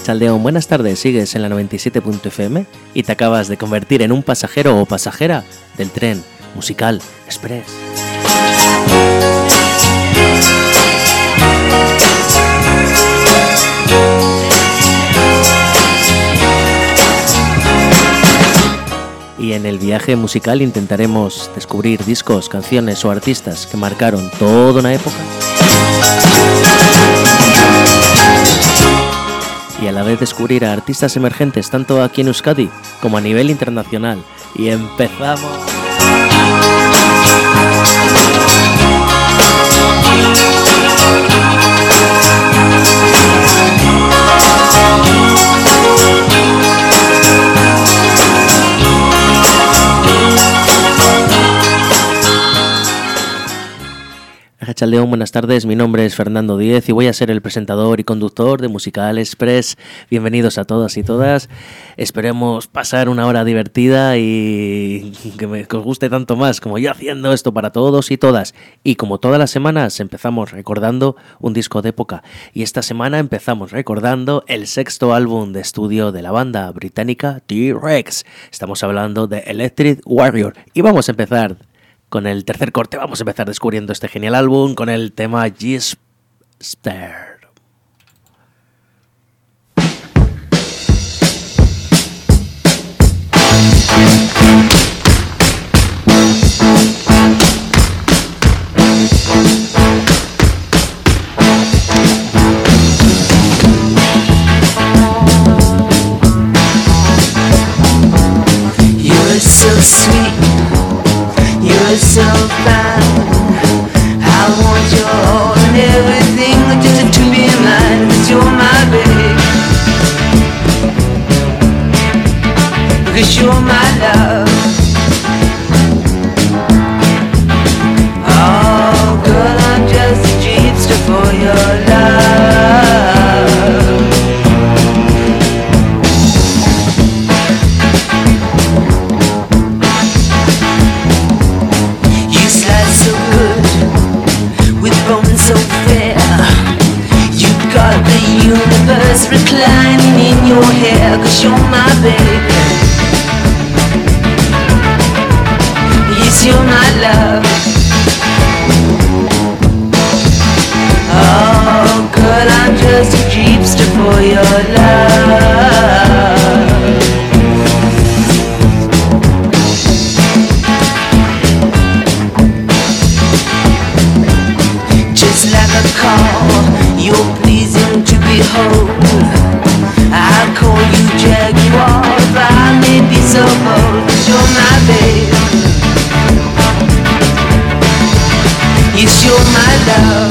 Arratsaldeon, buenas tardes, sigues en la 97.fm y te acabas de convertir en un pasajero o pasajera del tren musical Express. Y en el viaje musical intentaremos descubrir discos, canciones o artistas que marcaron toda una época. Y a la vez descubrir a artistas emergentes tanto aquí en Euskadi como a nivel internacional. Y empezamos. Arratsaldeon, buenas tardes, mi nombre es Fernando Díez y voy a ser el presentador y conductor de Musical Express. Bienvenidos a todas y todas, esperemos pasar una hora divertida y que os guste tanto más como yo haciendo esto para todos y todas. Y como todas las semanas empezamos recordando un disco de época y esta semana empezamos recordando el sexto álbum de estudio de la banda británica T-Rex. Estamos hablando de Electric Warrior y vamos a empezar con el tercer corte, vamos a empezar descubriendo este genial álbum con el tema Gisper. You're so sweet. You're so fine. I want your all and everything just to be mine. 'Cause you're my babe. 'Cause you're my love. Oh, girl, I'm just a dreamster for your love. So fair, you got the universe reclining in your hair. 'Cause you're my baby. Yes, you're my love. Oh, girl, I'm just a dreamster for your love. You're pleasing to behold. I'll call you Jaguar if I may be so bold. 'Cause you're my babe. Yes, you're my love.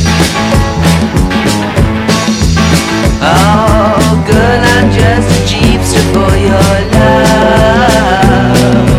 Oh, girl, I'm just a jeepster for your love.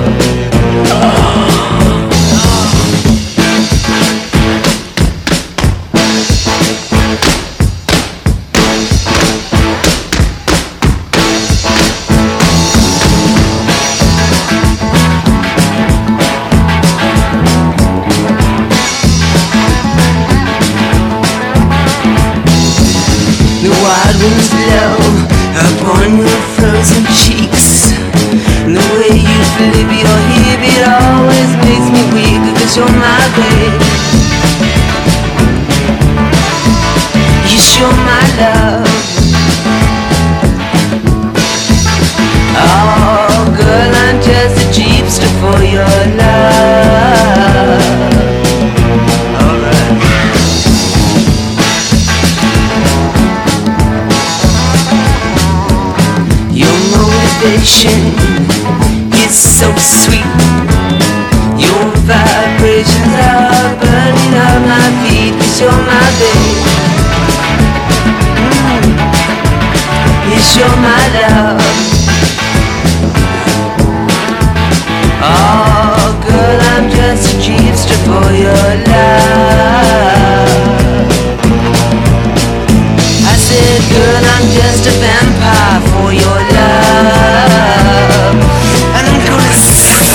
Winds blow upon your frozen cheeks. The way you flip your hip, it always makes me weak. 'Cause you're my babe. Yes, you're my love. Oh, girl, I'm just a jeepster for your love. It's so sweet. Your vibrations are burning up my feet. 'Cause you're my babe. Yes, you're my love. Oh, girl, I'm just a jeepster for your love. I said, girl, I'm just a vampire for your love. And I'm gonna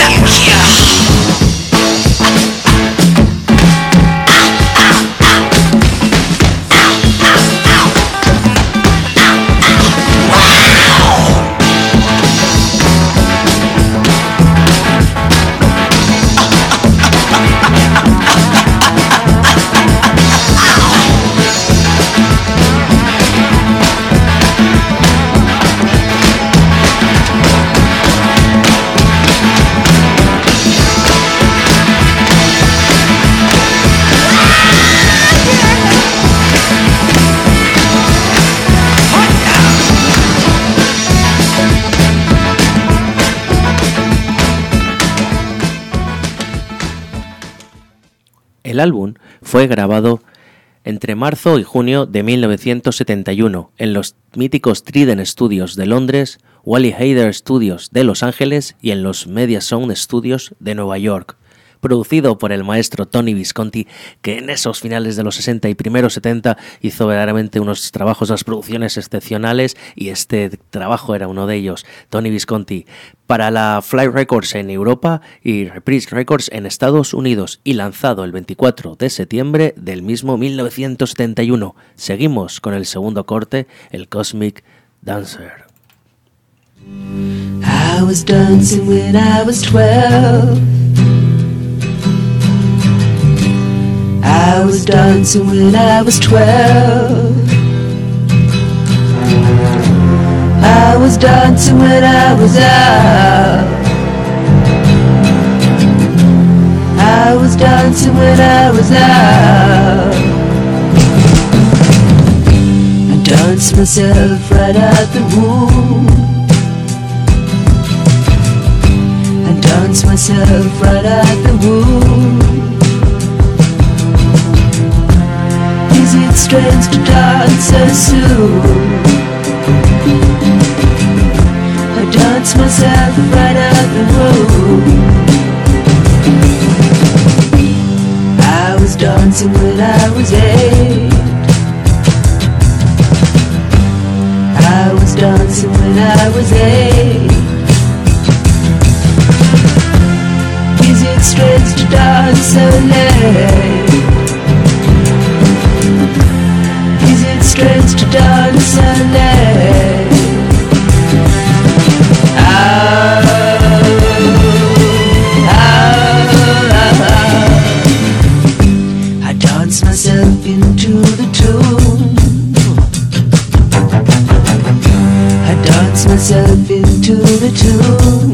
El álbum fue grabado entre marzo y junio de 1971 en los míticos Trident Studios de Londres, Wally Heider Studios de Los Ángeles y en los Media Sound Studios de Nueva York. Producido por el maestro Tony Visconti, que en esos finales de los 60 y primeros 70 hizo verdaderamente unos trabajos, unas producciones excepcionales, y este trabajo era uno de ellos. Tony Visconti para la Fly Records en Europa y Reprise Records en Estados Unidos, y lanzado el 24 de septiembre del mismo 1971. Seguimos con el segundo corte, el Cosmic Dancer. I was dancing when I was 12. I was dancing when I was 12. I was dancing when I was out. I was dancing when I was out. I danced myself right out the womb. I danced myself right out the womb. Is it strange to dance so soon? I dance myself right out the room. I was dancing when I was 8. I was dancing when I was 8. Is it strange to dance so late? Is it strange to dance so late? I dance myself into the tune. I dance myself into the tune.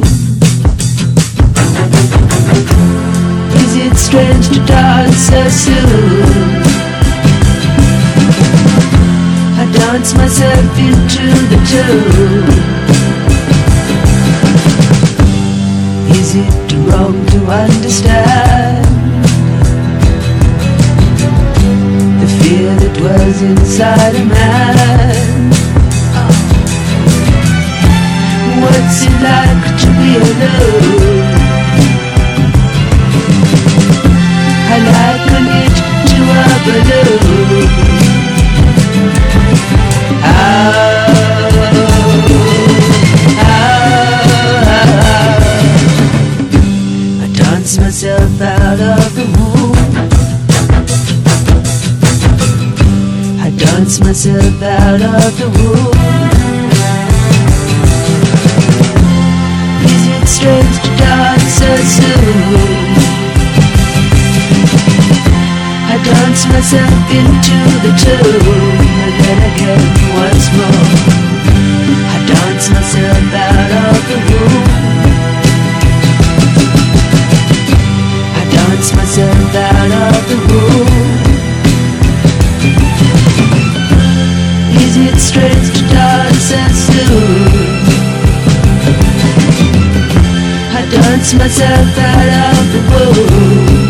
Is it strange to dance so soon? I dance myself into the tune. Is it wrong to understand the fear that dwells inside a man? What's it like to be alone? I liken it to a balloon. I dance myself out of the womb. I dance myself out of the womb. Is it strange to dance so soon? I dance myself into the tune. And then again once more, I dance myself out of the room. I dance myself out of the room. Is it strange to dance so soon? I dance myself out of the room.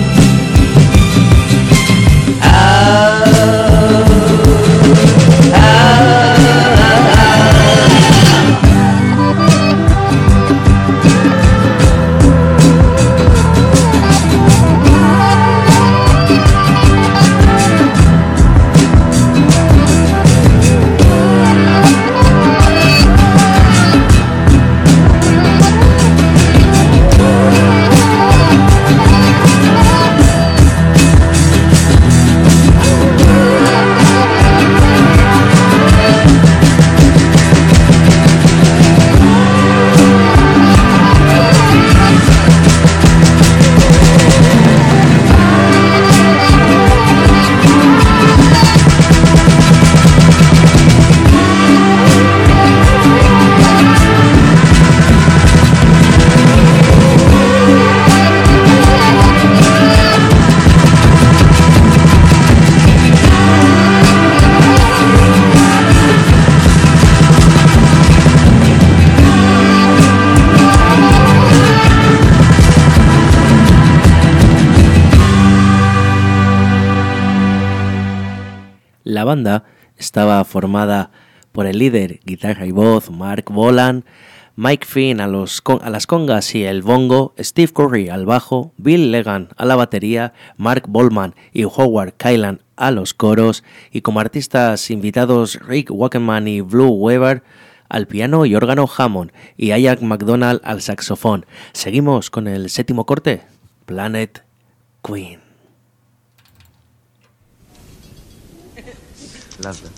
La banda estaba formada por el líder, guitarra y voz, Mark Bolan, Mike Finn a las congas y el bongo, Steve Curry al bajo, Bill Legan a la batería, Mark Bollman y Howard Kylan a los coros, y como artistas invitados Rick Wackerman y Blue Weber al piano y órgano Hammond, y Ian McDonald al saxofón. Seguimos con el séptimo corte, Planet Queen. Lovely.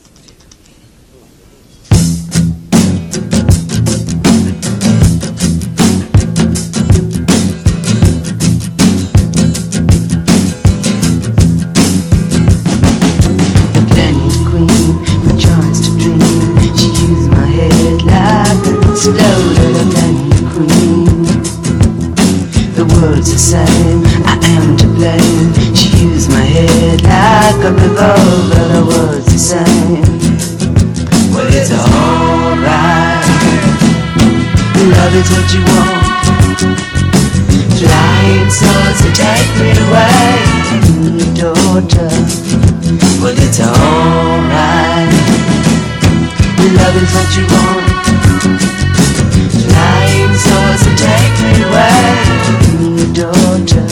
Exploded a planet queen. The world's the same, I am to blame. She used my head like a revolver. The world's the same. Well, it's alright. Love is what you want. Flying swords to take me away. Your daughter. Well, it's alright. Love is what you want. Flying swords to take me away, your daughter.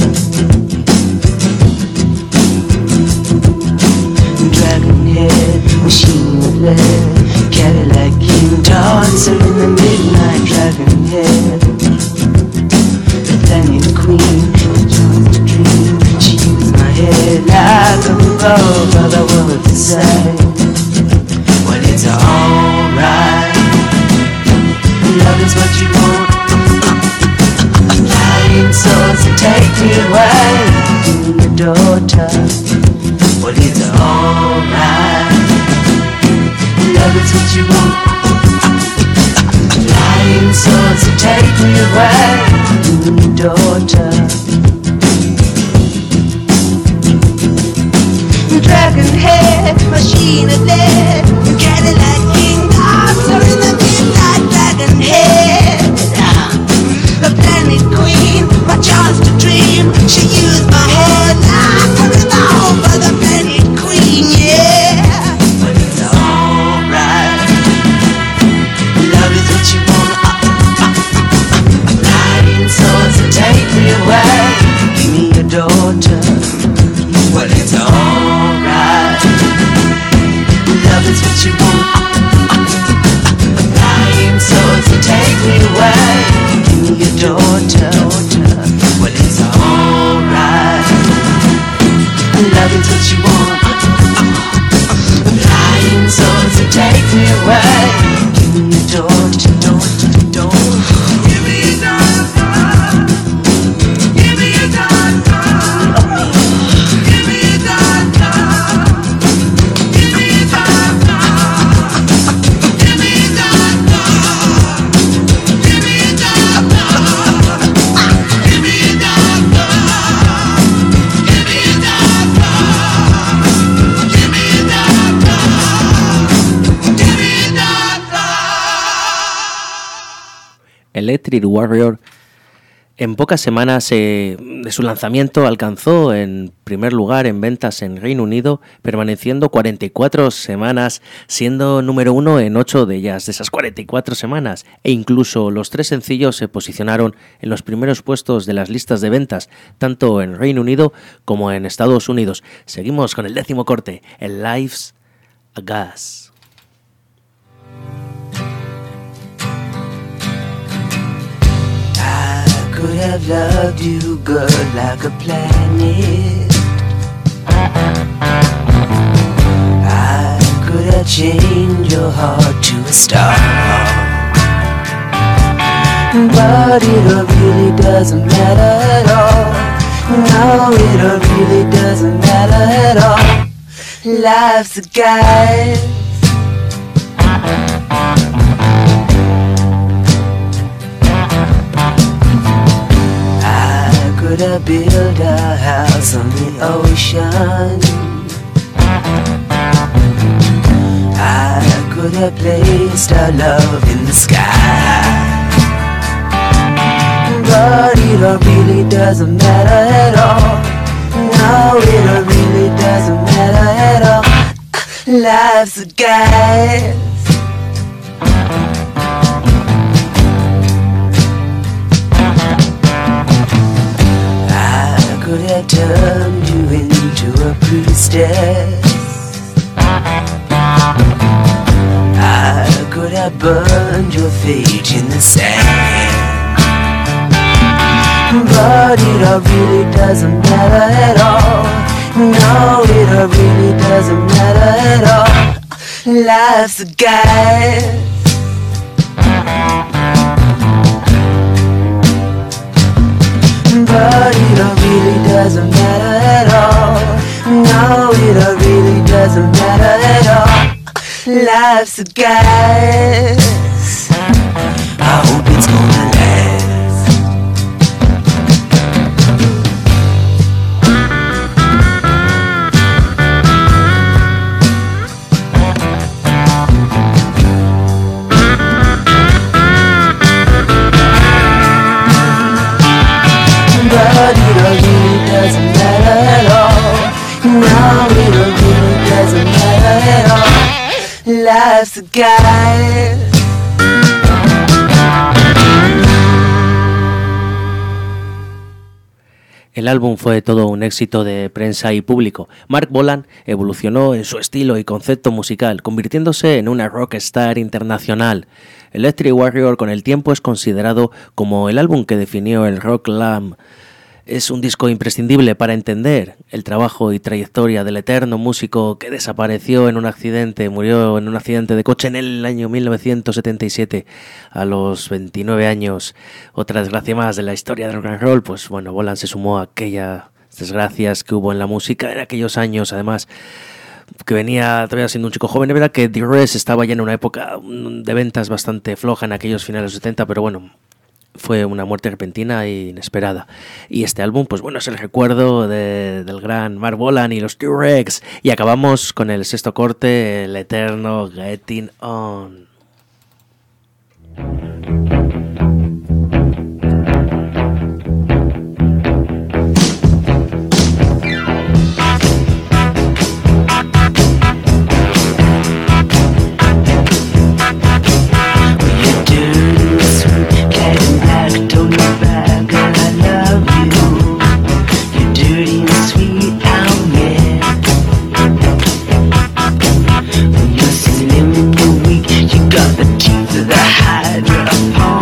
Dragon head, machine of lead, Cadillac king, dancer in the midnight. Dragon head, the planet queen, the chance to dream. She used my head like a revolver. The world the same. Well, it's alright. Love is what you want. Flying swords to take me away, your daughter. Well, it's alright. Love is what you want. Flying swords to take me away, your daughter. Dragon head, machine of lead, Cadillac king, dancer in the midnight. Dragon head, the planet queen, my chance to dream. She used my head like a revolver. The planet queen, yeah. But it's alright. Love is what you want. Flying swords to take me away. Give me your daughter. Well, it's alright. Love is what you want. Flying swords to take me away. Give me your daughter. Well, it's alright. Love is what you want. Flying swords to take me away. Give me your daughter. Give me your daughter. Give me your daughter. Give me your daughter. Give me your daughter. Give me your daughter. Give me your daughter. Give me your daughter. Give me your daughter. Give me your daughter. Give me your daughter. Electric Warrior en pocas semanas de su lanzamiento alcanzó en primer lugar en ventas en Reino Unido, permaneciendo 44 semanas, siendo número 1 en 8 de ellas, de esas 44 semanas, e incluso los 3 sencillos se posicionaron en los primeros puestos de las listas de ventas, tanto en Reino Unido como en Estados Unidos. Seguimos con el 10º corte, el Life's a Gas. Could have loved you, girl, like a planet. I could have changed your heart to a star. But it really doesn't matter at all. No, it really doesn't matter at all. Life's a guide. Could have built a house on the ocean. I could have placed our love in the sky. But it really doesn't matter at all. No, it really doesn't matter at all. Life's a gas. I could have turned you into a priestess. I could have burned your fate in the sand. But it all really doesn't matter at all. No, it all really doesn't matter at all. Life's a gas. But it all really doesn't matter at all. No, it all really doesn't matter at all. Life's a gas. I hope it's gonna last. But it all really doesn't matter at all. No, it all really doesn't matter at all. Life's a gas. El álbum fue todo un éxito de prensa y público. Mark Bolan evolucionó en su estilo y concepto musical, convirtiéndose en una rockstar internacional. Electric Warrior con el tiempo es considerado como el álbum que definió el rock glam. Es un disco imprescindible para entender el trabajo y trayectoria del eterno músico que desapareció en un accidente, murió en un accidente de coche en el año 1977 a los 29 años. Otra desgracia más de la historia del rock and roll, pues bueno, Bolan se sumó a aquellas desgracias que hubo en la música en aquellos años, además que venía todavía siendo un chico joven. Es verdad que The estaba ya en una época de ventas bastante floja en aquellos finales de los 70, pero bueno, fue una muerte repentina e inesperada. Y este álbum, pues bueno, es el recuerdo del gran Mark Bolan y los T-Rex. Y acabamos con el sexto corte, el eterno Getting On. Got the teeth of the Hydra.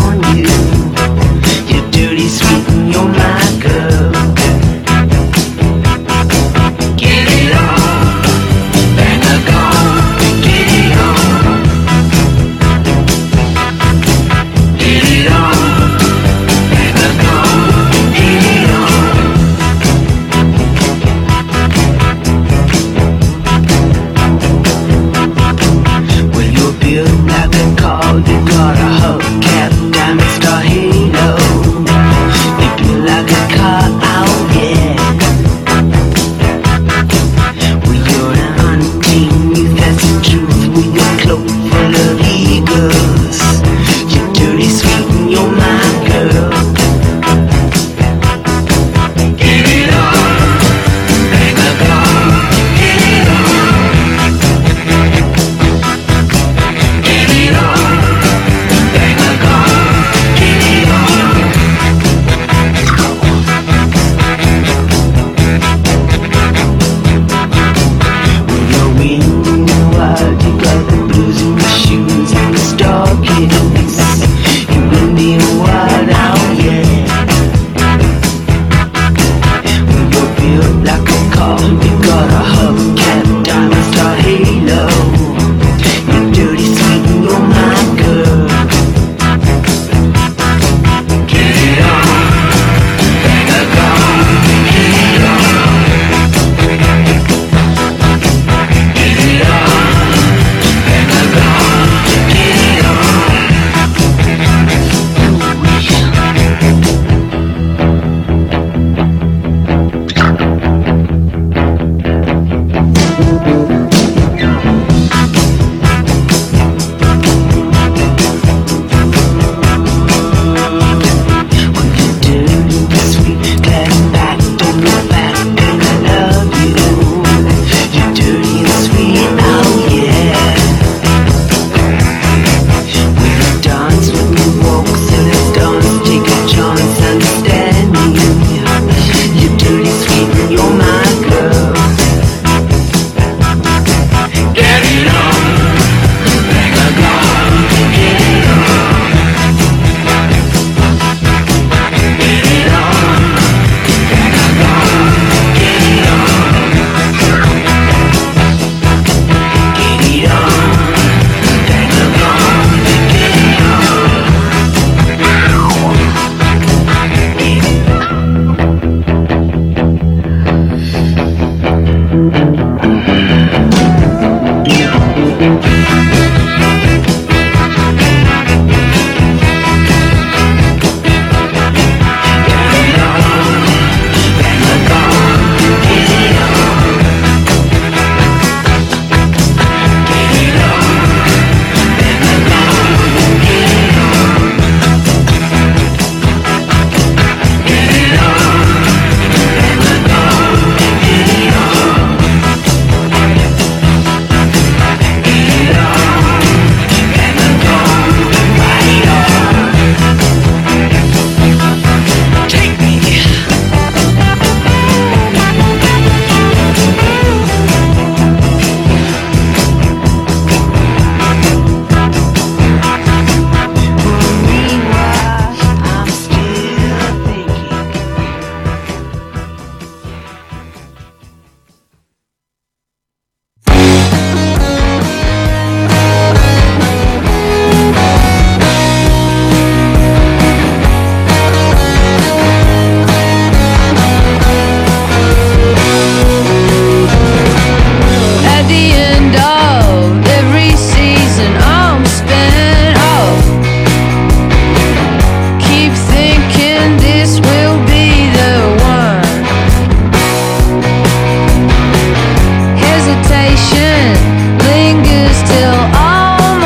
lingers till all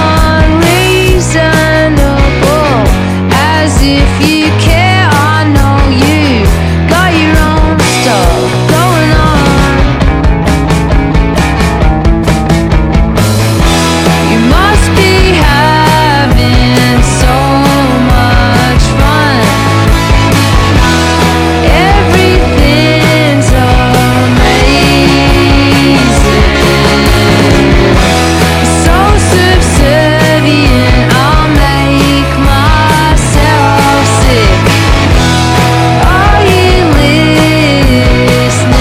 unreasonable, as if you care. I know you got your own stuff going on. You must be having so much fun. Everything's amazing. So subservient, I'll make myself sick. Are you listening?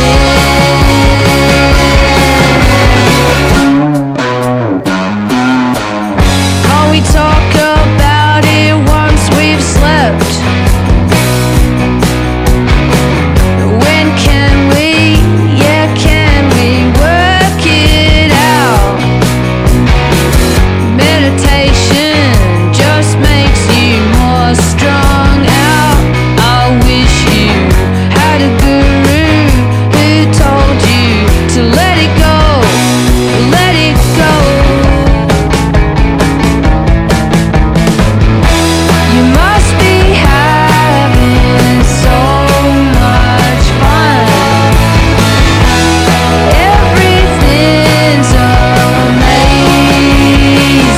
Can we talk about it once we've slept? When can we, yeah, can we work it out? Meditation just makes you more strung out. I wish you had a guru who told you to let it go, let it go. You must be having so much fun. Everything's amazing.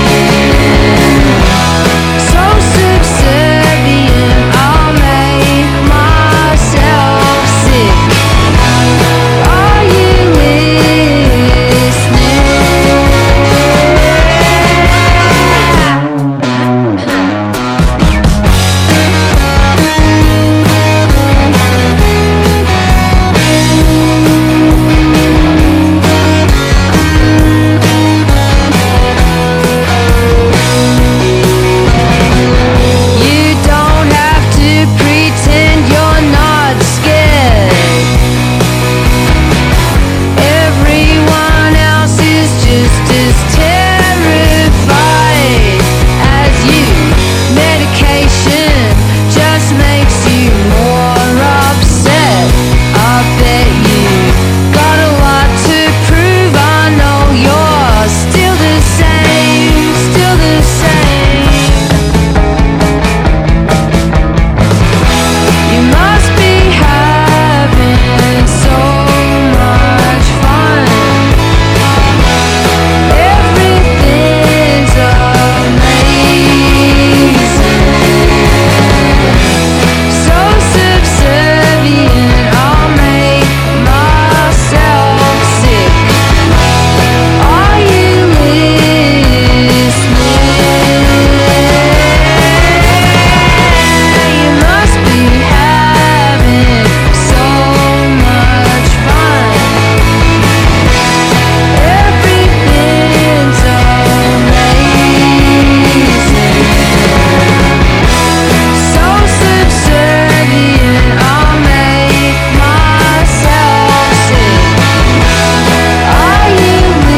So subservient, I'll make myself sick. Are you You don't have to pretend you're not scared. Everyone else is just as terrified as you. Medication just makes you more upset. I bet you got a lot to prove. I know you're still the same, still the same. You must be having so much fun. Everything's amazing. So subservient, I'll make myself sick. Are you listening? You must be having so much fun. Everything's amazing. So subservient, I'll make myself sick. Are you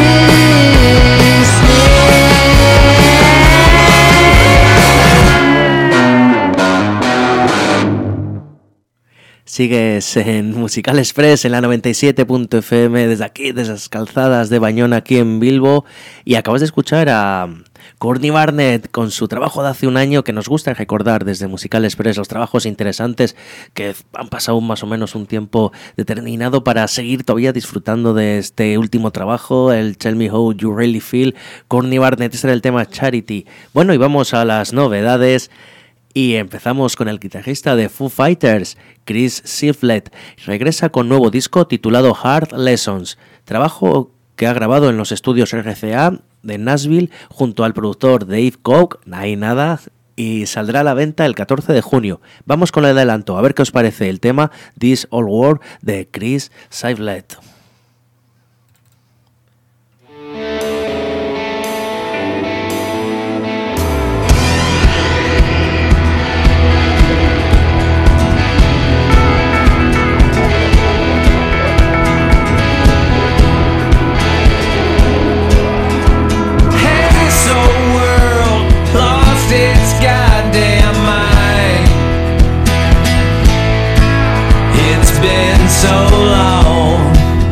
listening? Sigues en Musical Express en la 97.fm desde aquí, desde las calzadas de Bañona, aquí en Bilbo, y acabas de escuchar a Courtney Barnett con su trabajo de hace un año, que nos gusta recordar desde Musical Express los trabajos interesantes que han pasado más o menos un tiempo determinado para seguir todavía disfrutando de este último trabajo, el Tell Me How You Really Feel. Courtney Barnett, este era el tema Charity. Bueno, y vamos a las novedades. Y empezamos con el guitarrista de Foo Fighters, Chris Shiflett. Regresa con nuevo disco titulado Hard Lessons, trabajo que ha grabado en los estudios RCA de Nashville junto al productor Dave Cook, ahí nada, y saldrá a la venta el 14 de junio. Vamos con el adelanto, a ver qué os parece el tema This Old World de Chris Shiflett. So long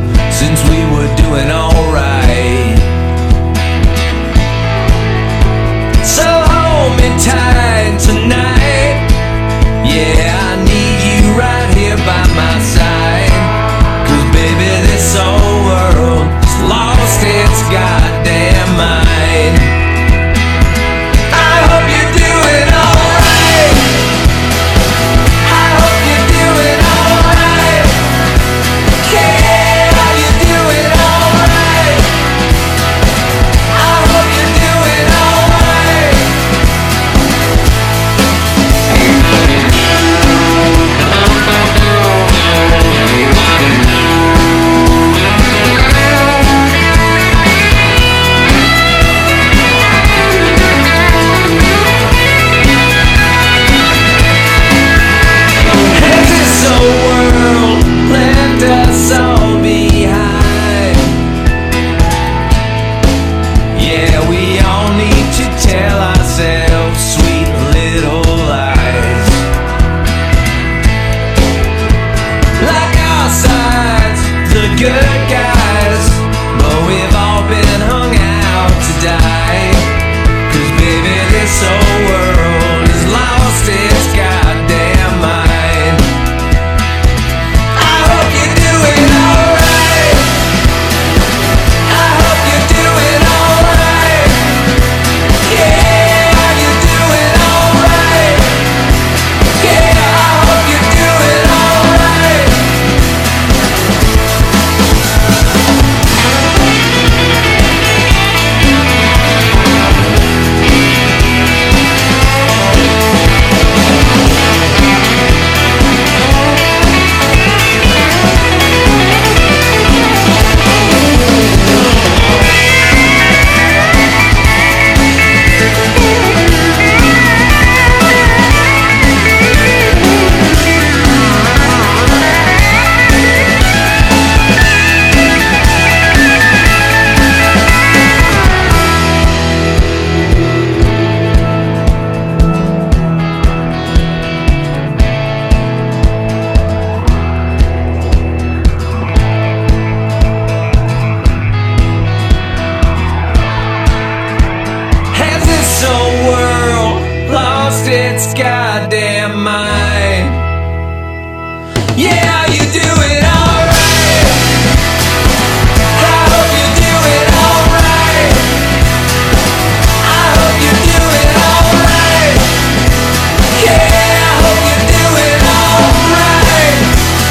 mind. I hope you're doing alright. I hope you're doing alright. Yeah, you're doing alright. I hope you're doing alright. Has this old world left us all behind? Yeah, we all need to tell ourselves sweet little lies. Like our sides, the good guys, but we've all been hung out to die. 'Cause baby, this whole world has lost its goddamn mind. I hope you're doing alright. I hope you're doing alright. Yeah, you're doing alright. Yeah, I hope you're doing alright. Has this whole world lost its goddamn mind? Yeah, you do it alright. I hope you do it alright. I hope you do it alright. Yeah, I hope you do it alright.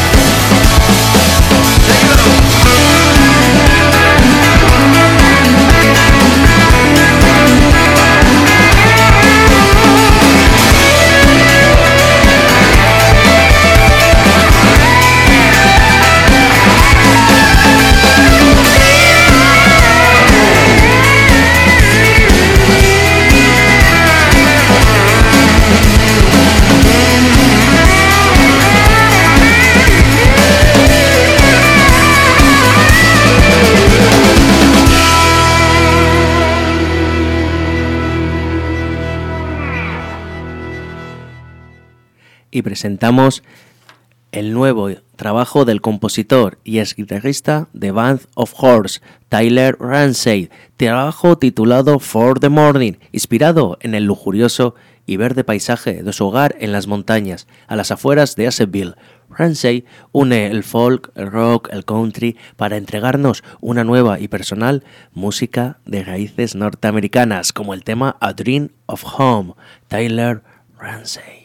Y presentamos el nuevo trabajo del compositor y ex guitarrista de Band of Horse, Tyler Ramsey, trabajo titulado For the Morning, inspirado en el lujurioso y verde paisaje de su hogar en las montañas, a las afueras de Asheville. Ramsey une el folk, el rock, el country para entregarnos una nueva y personal música de raíces norteamericanas, como el tema A Dream of Home, Tyler Ramsey.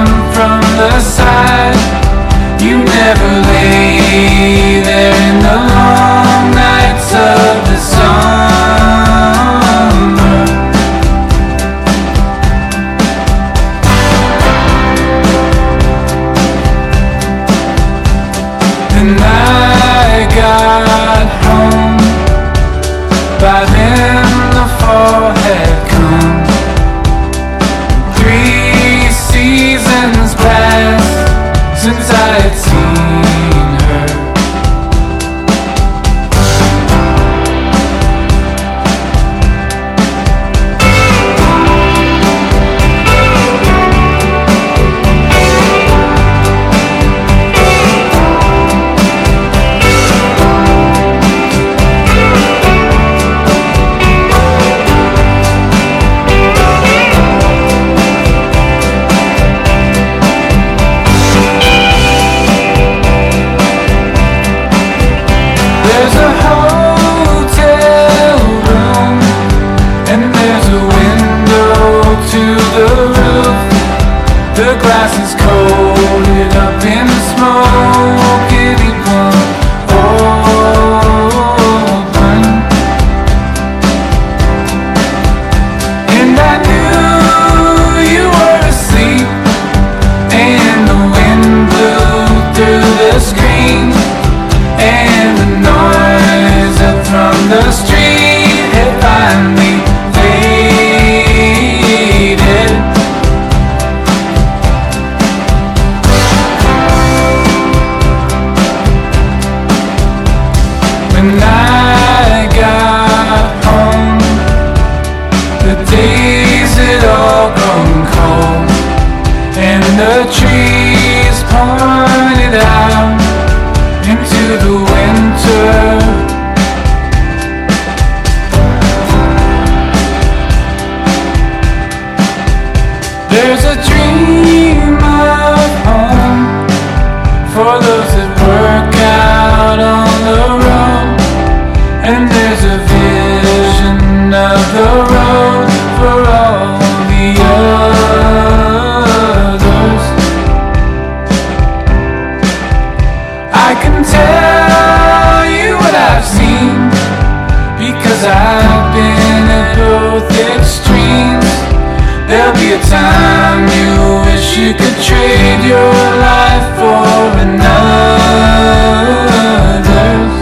never lay there in the When I got home, the days had all grown cold, and the trees pointed out into the winter. There's a dream of home for those that work out on the road, and there's a vision of the road for all the others. I can tell you what I've seen, because I've been at both extremes. There'll be a time you wish you could trade your life for another's.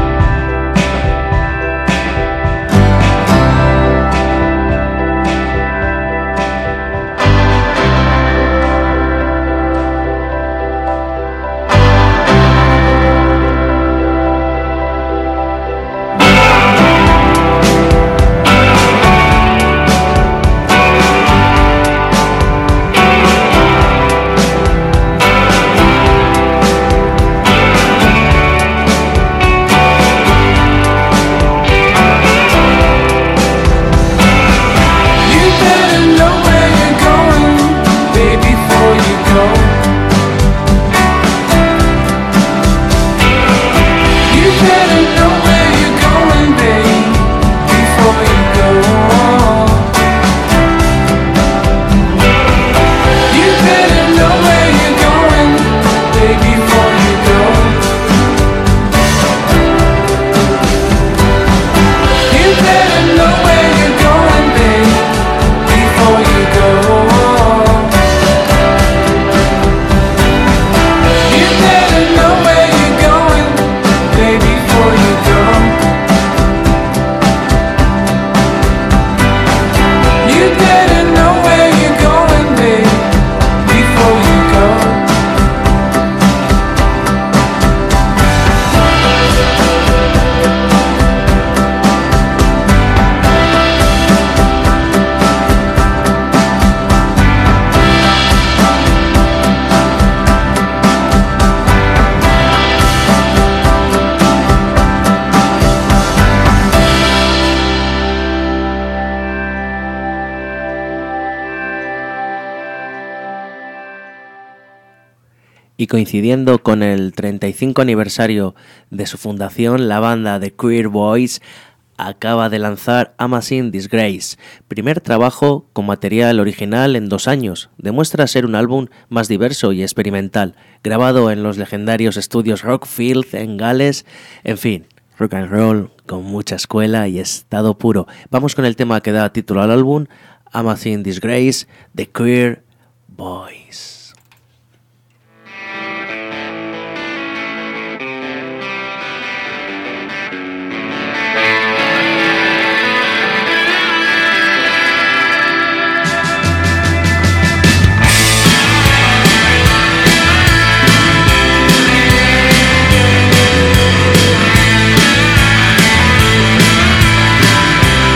Y coincidiendo con el 35 aniversario de su fundación, la banda The Queer Boys acaba de lanzar Amazing Disgrace, primer trabajo con material original en 2 años. Demuestra ser un álbum más diverso y experimental, grabado en los legendarios estudios Rockfield en Gales. En fin, rock and roll con mucha escuela y estado puro. Vamos con el tema que da título al álbum, Amazing Disgrace, The Queer Boys.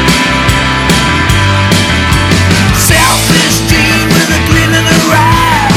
Self-esteem with a glint in her eye.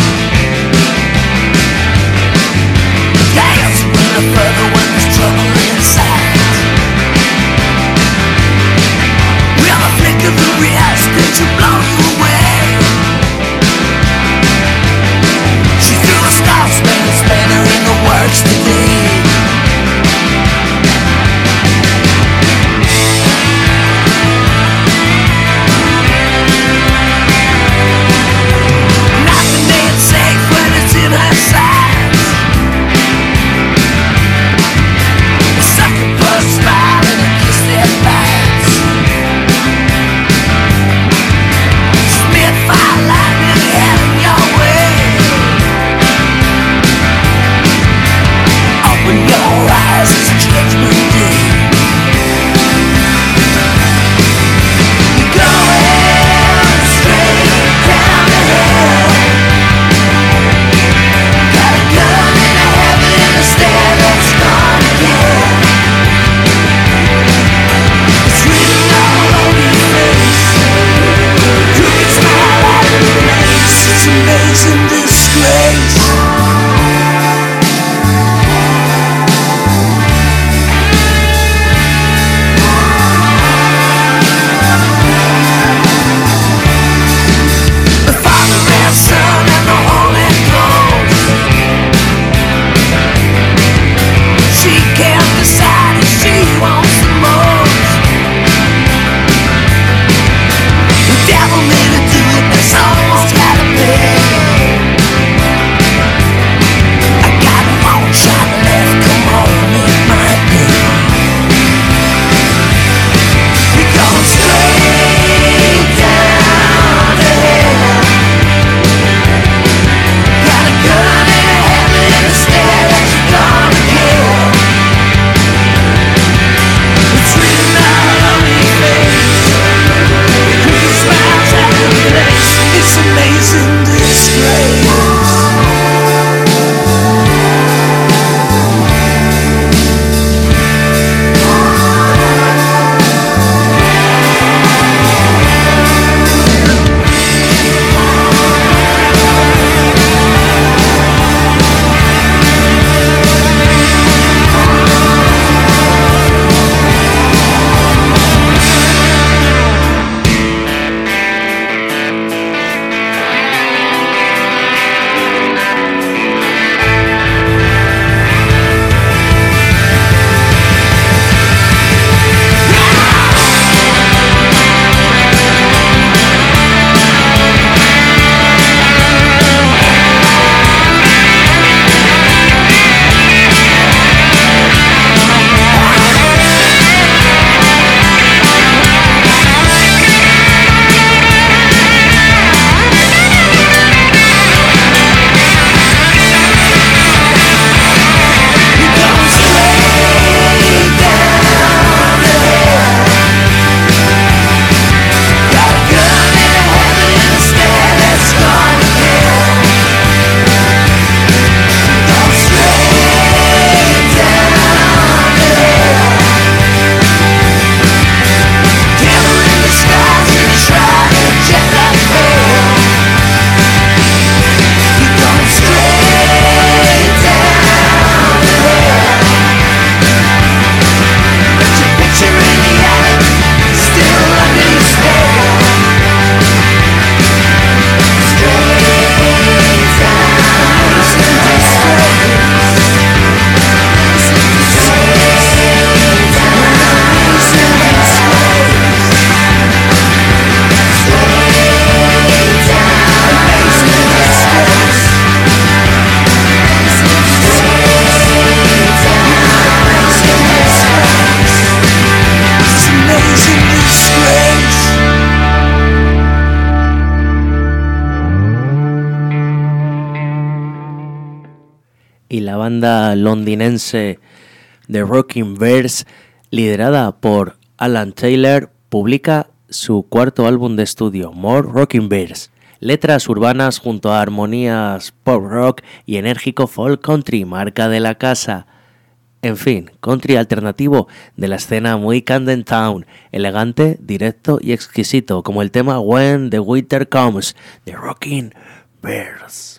banda londinense The Rocking Bears, liderada por Alan Taylor, publica su cuarto álbum de estudio, More Rocking Bears. Letras urbanas junto a armonías pop rock y enérgico folk country, marca de la casa. En fin, country alternativo de la escena muy Camden Town, elegante, directo y exquisito, como el tema When the Winter Comes, de Rocking Bears.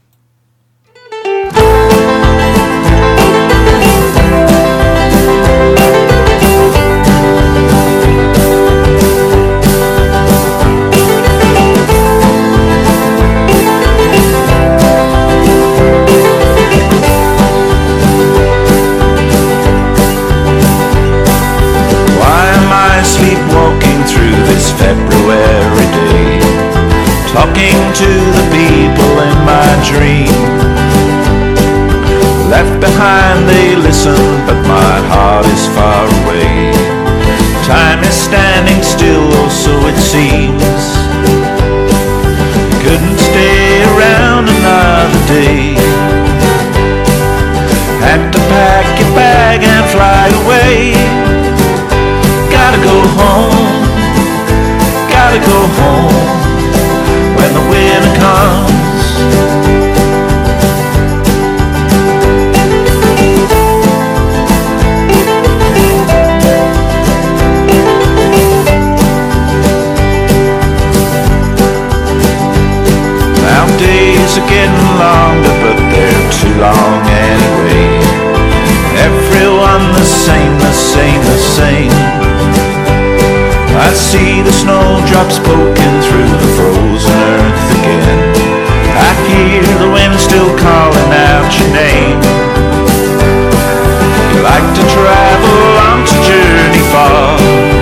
Sleepwalking through this February day, talking to the people in my dream. Left behind they listen, but my heart is far away. Time is standing still, or so it seems. Couldn't stay around another day. Had to pack your bag and fly away. Gotta go home, gotta go home when the winter comes. Now days are getting longer, but they're too long anyway. Everyone the same, the same, the same. I see the snowdrops poking through the frozen earth again. I hear the wind still calling out your name. You like to travel on to journey far.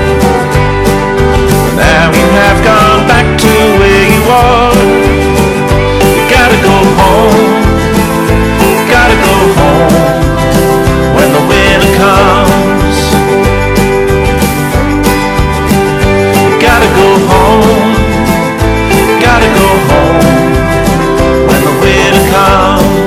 Now you have gone back to where you are. You gotta go home, gotta go home when the winter comes. Gotta go home, gotta go home when the winter comes.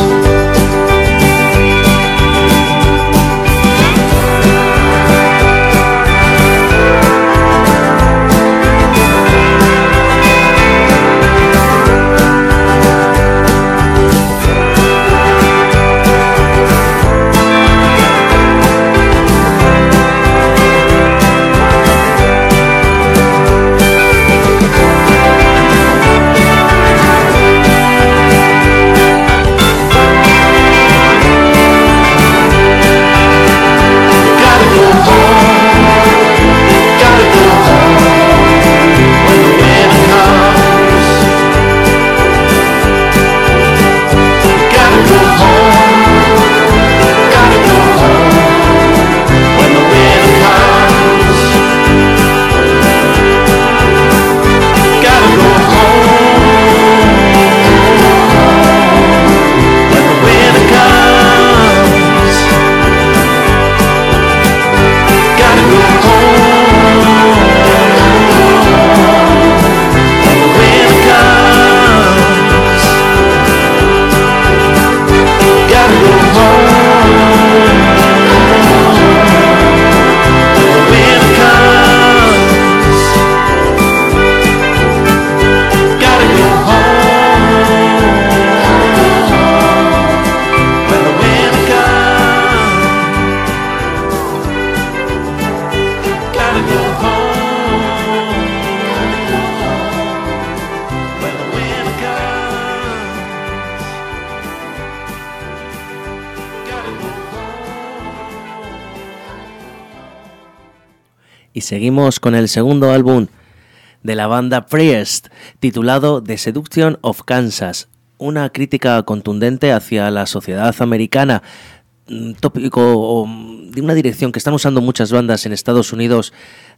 Y seguimos con el segundo álbum de la banda Priest, titulado The Seduction of Kansas, una crítica contundente hacia la sociedad americana, tópico de una dirección que están usando muchas bandas en Estados Unidos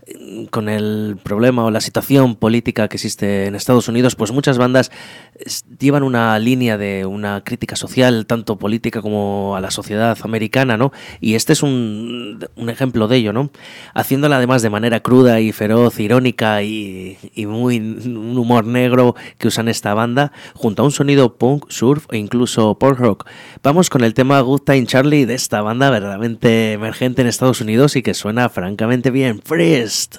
con el problema o la situación política que existe en Estados Unidos, pues muchas bandas llevan una línea de una crítica social, tanto política como a la sociedad americana, ¿no? Y este es un ejemplo de ello, ¿no? Haciéndola además de manera cruda y feroz, irónica y muy un humor negro que usan esta banda, junto a un sonido punk, surf e incluso pop rock. Vamos con el tema Good Time Charlie de esta banda verdaderamente emergente en Estados Unidos y que suena francamente bien. Priest.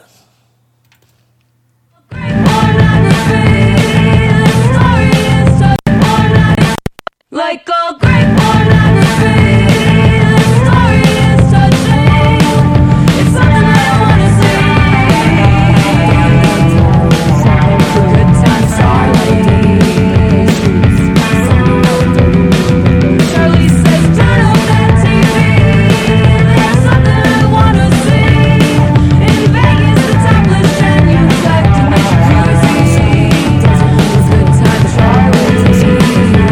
Like a great one on the sea, the story is touching. It's something that I wanna see. Good time, Charlie. Charlie says, turn off that TV. There's something I wanna see. In Vegas, the topless genuflect and the jacuzzi. Good time, Charlie.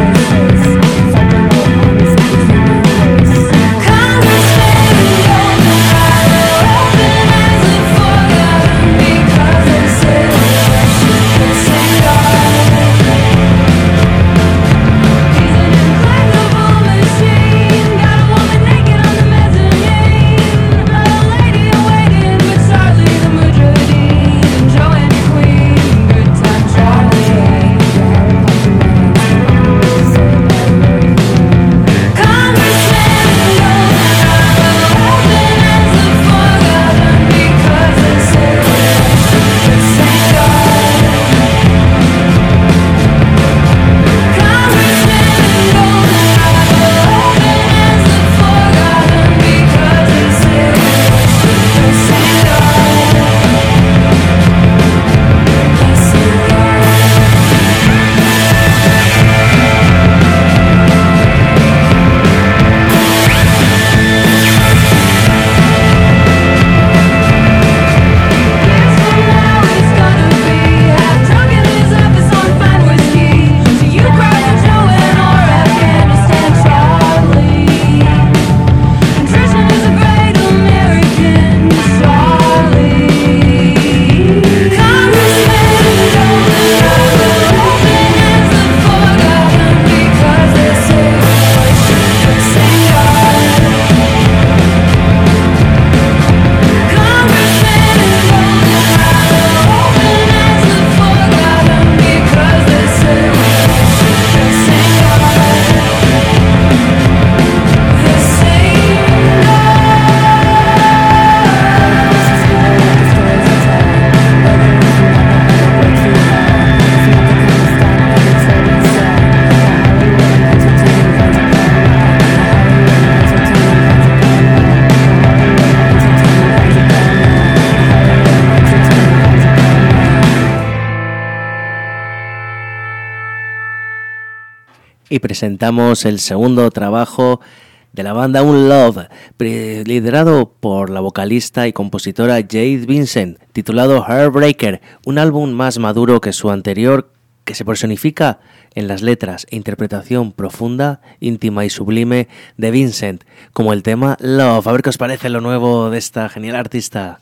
Y presentamos el segundo trabajo de la banda Unlove, liderado por la vocalista y compositora Jade Vincent, titulado Heartbreaker, un álbum más maduro que su anterior, que se personifica en las letras e interpretación profunda, íntima y sublime de Vincent, como el tema Love. A ver qué os parece lo nuevo de esta genial artista.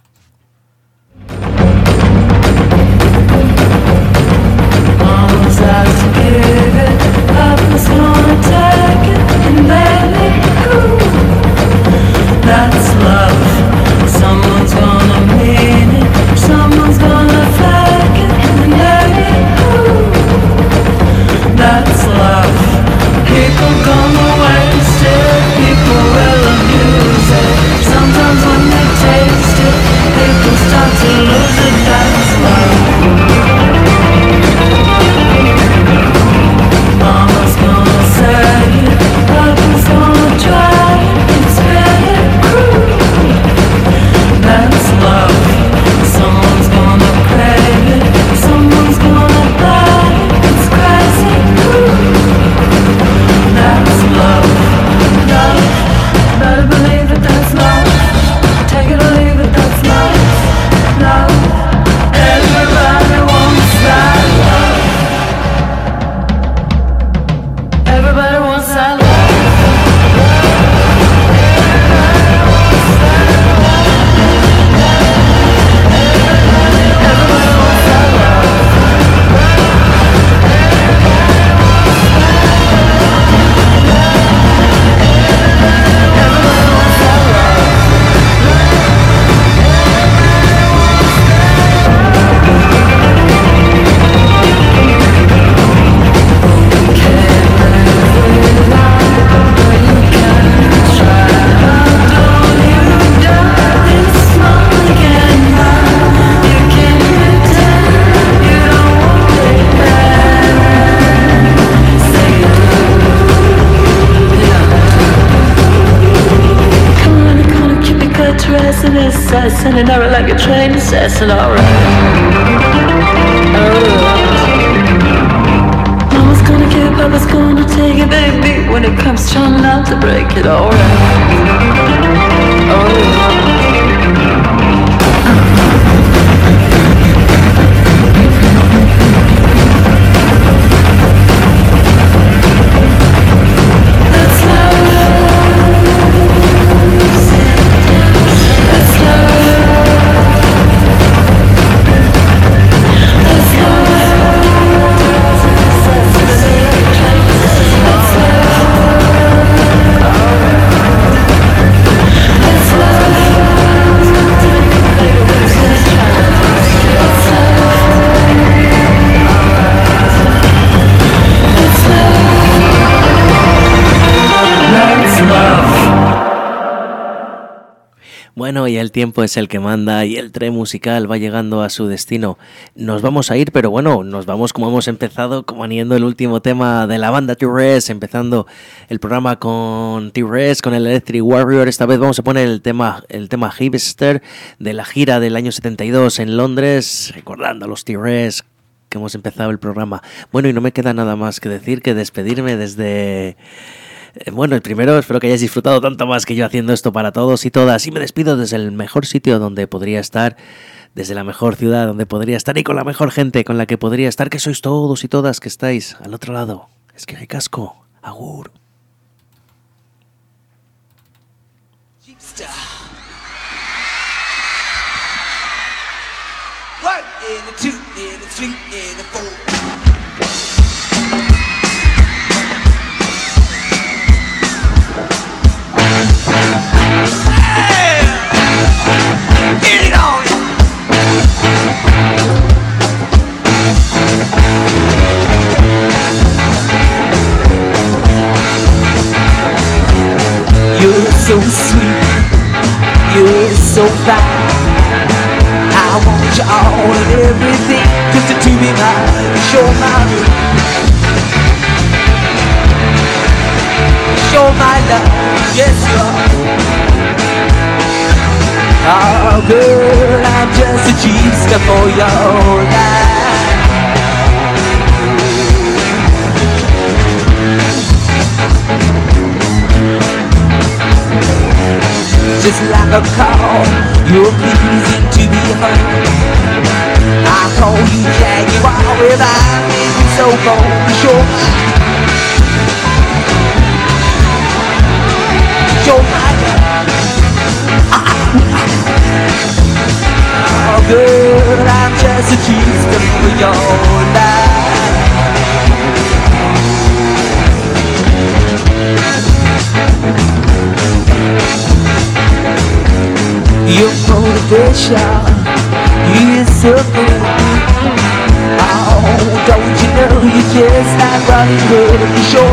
That's love. Someone's gonna mean it. Someone's gonna flag it and let it go. That's love. People gonna waste it. People will abuse it. Sometimes when they taste it, people start to lose it. That's love. Mama's gonna say it. Papa's gonna try it. It's better cruel. west and east side, sending out like a train, sassing alright. Mama's gonna give, Papa's gonna take it, baby. When it comes trying not to break it, alright. Bueno, y el tiempo es el que manda y el tren musical va llegando a su destino. Nos vamos a ir, pero bueno, nos vamos como hemos empezado, como aniendo el último tema de la banda T-Res, empezando el programa con T-Res, con el Electric Warrior. Esta vez vamos a poner el tema Hipster de la gira del año 72 en Londres, recordando a los T-Res que hemos empezado el programa. Bueno, y no me queda nada más que decir que despedirme desde... Bueno, el primero, espero que hayáis disfrutado tanto más que yo haciendo esto para todos y todas. Y me despido desde el mejor sitio donde podría estar, desde la mejor ciudad donde podría estar y con la mejor gente con la que podría estar, que sois todos y todas que estáis al otro lado. Es que hay casco. Agur. One and a two and a three and a four. Get it on! You're so sweet, you're so fine. I want you all and everything, just to be mine. Show my show my love, yes you are. Oh girl, I'm just a cheese for your life. Just like a call, you're pleasing to be heard. I call you Jaguar without being so cold. Show my love. Oh girl, I'm just a cheese for your life. Your motivation is so good. Oh, don't you know you just like running good. You show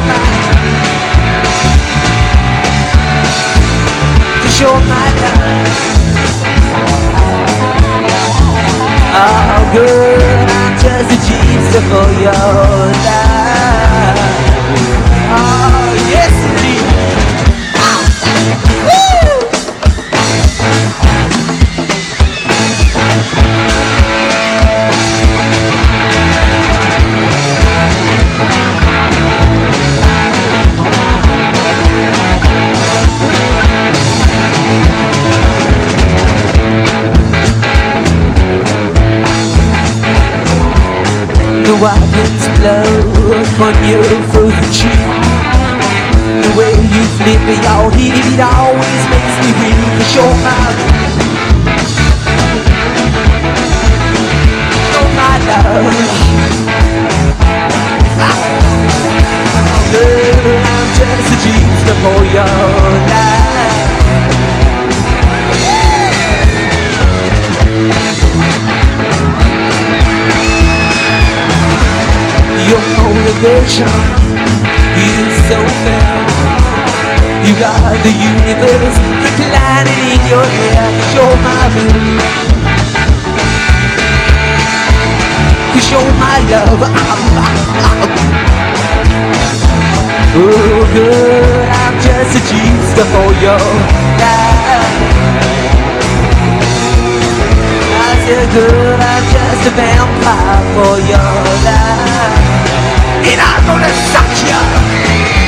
my love. Oh girl, I'm just a gypsy for your life. Oh yes indeed. Woo! The wild winds blow upon your frozen cheek. The way you flip your heat, it always makes me weak. Show my love. Girl, I'm just a genius for your life. Your motivation is so fair. You got the universe reclining in your hair. Show my love. You show my love. Oh girl, I'm just a genius for your life. you good, I'm just a vampire for your life. And I'm gonna suck you.